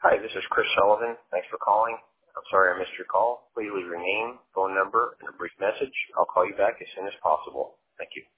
Hi, this is Chris Sullivan. Thanks for calling. I'm sorry I missed your call. Please leave your name, phone number, and a brief message. I'll call you back as soon as possible. Thank you.